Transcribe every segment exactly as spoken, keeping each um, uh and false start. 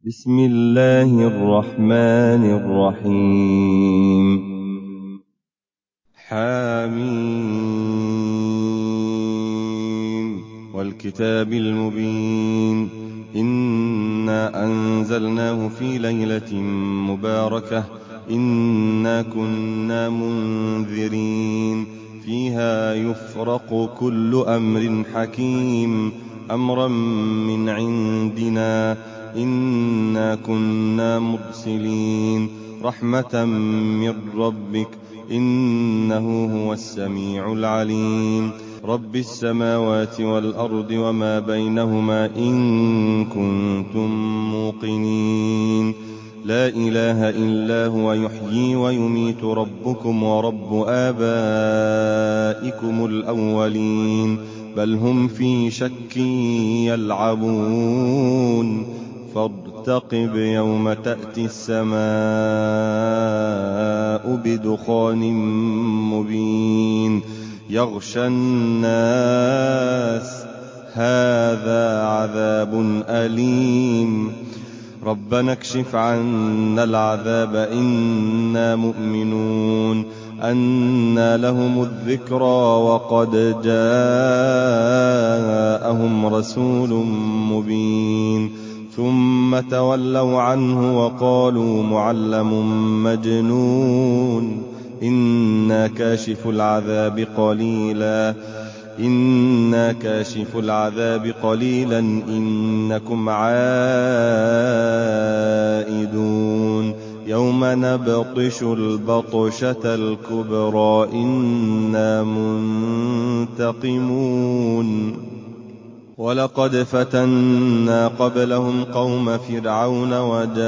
بسم الله الرحمن الرحيم. حامين والكتاب المبين. إنا أنزلناه في ليلة مباركة إنا كنا منذرين فيها يفرق كل أمر حكيم أمرا من عندنا إنا كنا مرسلين رحمة من ربك إنه هو السميع العليم. رب السماوات والأرض وما بينهما إن كنتم موقنين. لا إله إلا هو يحيي ويميت ربكم ورب آبائكم الأولين بل هم في شك يلعبون فارتقب يوم تأتي السماء بدخان مبين يغشى الناس هذا عذاب أليم ربنا اكشف عنا العذاب إنا مؤمنون. أنى لهم الذكرى وقد جاءهم رسول مبين ثم تولوا عنه وقالوا معلم مجنون إنا كاشف العذاب قليلا إنا كاشف العذاب قليلا إنكم عائدون يوم نبطش البطشة الكبرى إنا منتقمون. ولقد فتنا قبلهم قوم فرعون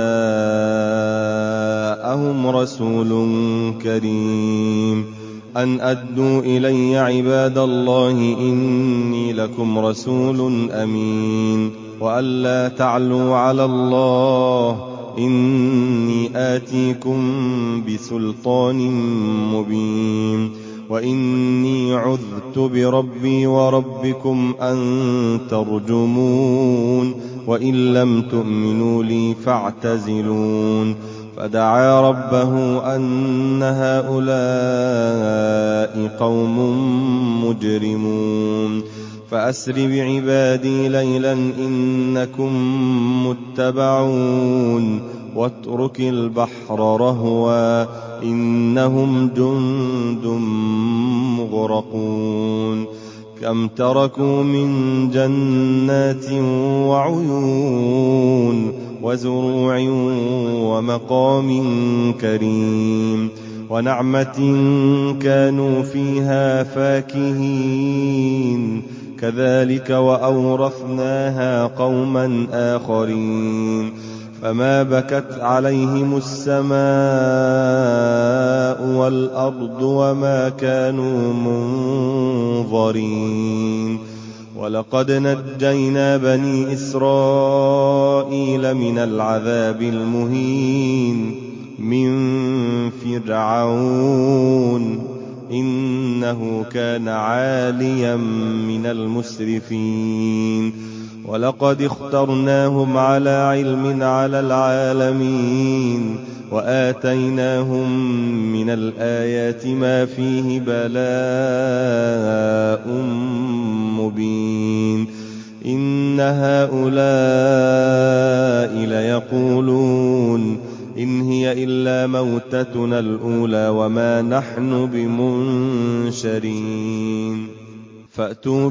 وجاءهم رسول كريم أن أدوا إلي عباد الله إني لكم رسول أمين وأن لا تعلوا على الله إني آتيكم بسلطان مبين وإني عذت بربي وربكم أن ترجمون وإن لم تؤمنوا لي فاعتزلون. فدعا ربه أن هؤلاء قوم مجرمون فأسر بعبادي ليلا إنكم متبعون واترك البحر رهوا إنهم جند مغرقون. كم تركوا من جنات وعيون وزروع ومقام كريم ونعمة كانوا فيها فاكهين كذلك وأورثناها قوما آخرين. فما بكت عليهم السماء والأرض وما كانوا منظرين. ولقد نجينا بني إسرائيل من العذاب المهين من فرعون إنه كان عاليا من المسرفين. ولقد اخترناهم على علم على العالمين وآتيناهم من الآيات ما فيه بلاء مبين. إن هؤلاء ليقولون إن هي إلا موتتنا الأولى وما نحن بمنشرين. فأتوا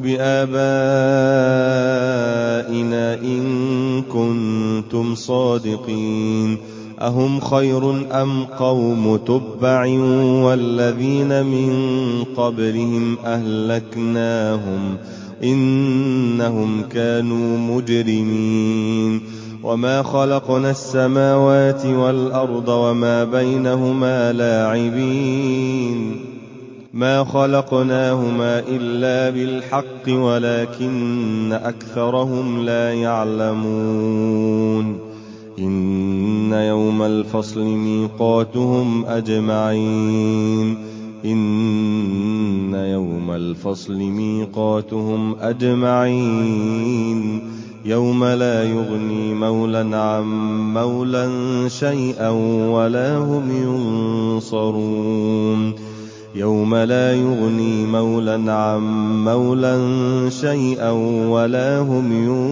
بآبائنا إن كنتم صادقين. أهم خير أم قوم تبع والذين من قبلهم أهلكناهم إنهم كانوا مجرمين. وما خلقنا السماوات والأرض وما بينهما لاعبين ما خلقناهما إلا بالحق ولكن أكثرهم لا يعلمون. إن يوم الفصل ميقاتهم أجمعين إن يوم الفصل ميقاتهم أجمعين يوم لا يغني مولى عن مولى شيئا ولا هم ينصرون يوم لا يغني مولى عن مولى شيئا ولا هم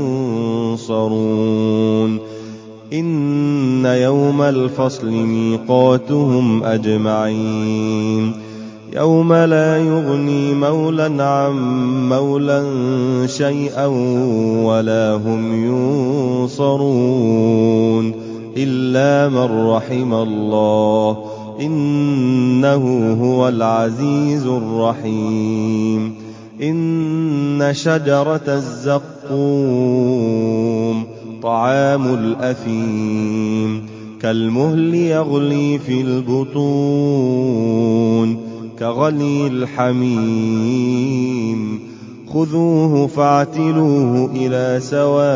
ينصرون إن يوم الفصل ميقاتهم أجمعين يوم لا يغني مولى عن مولى شيئا ولا هم ينصرون إلا من رحم الله إنه هو العزيز الرحيم إن شجرة الزقوم طعام الأثيم كالمهل يغلي في البطون كغلي الحميم خذوه فاعتلوه إلى سواء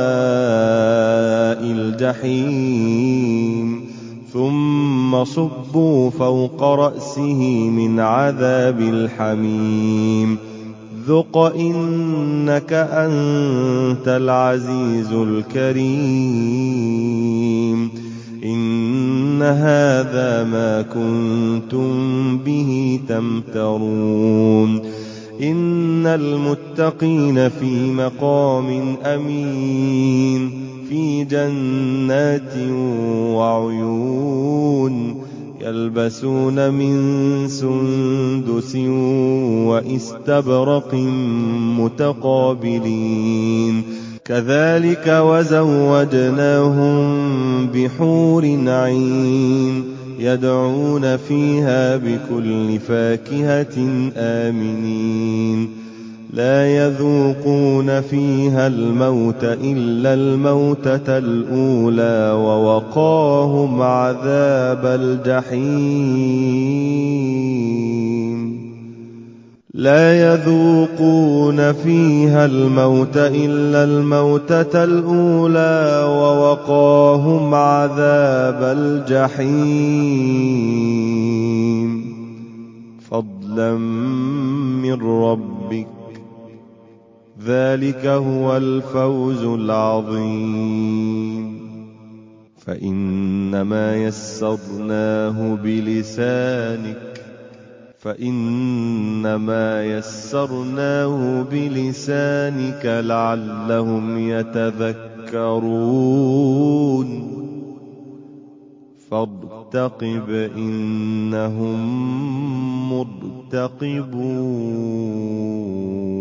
الجحيم ثم صبوا فوق رأسه من عذاب الحميم ذق إنك أنت العزيز الكريم إن هذا ما كنتم به تمترون إن المتقين في مقام أمين في جنات وعيون يلبسون من سندس وإستبرق متقابلين كذلك وزوجناهم بحور عين يدعون فيها بكل فاكهة آمنين لا يذوقون فيها الموت إلا الموتة الأولى ووقاهم عذاب الجحيم لا يذوقون فيها الموت إلا الموتة الأولى ووقاهم عذاب الجحيم فضلا من ربك ذلك هو الفوز العظيم فإنما يسرناه بلسانك فإنما يسرناه بلسانك لعلهم يتذكرون فارتقب إنهم مرتقبون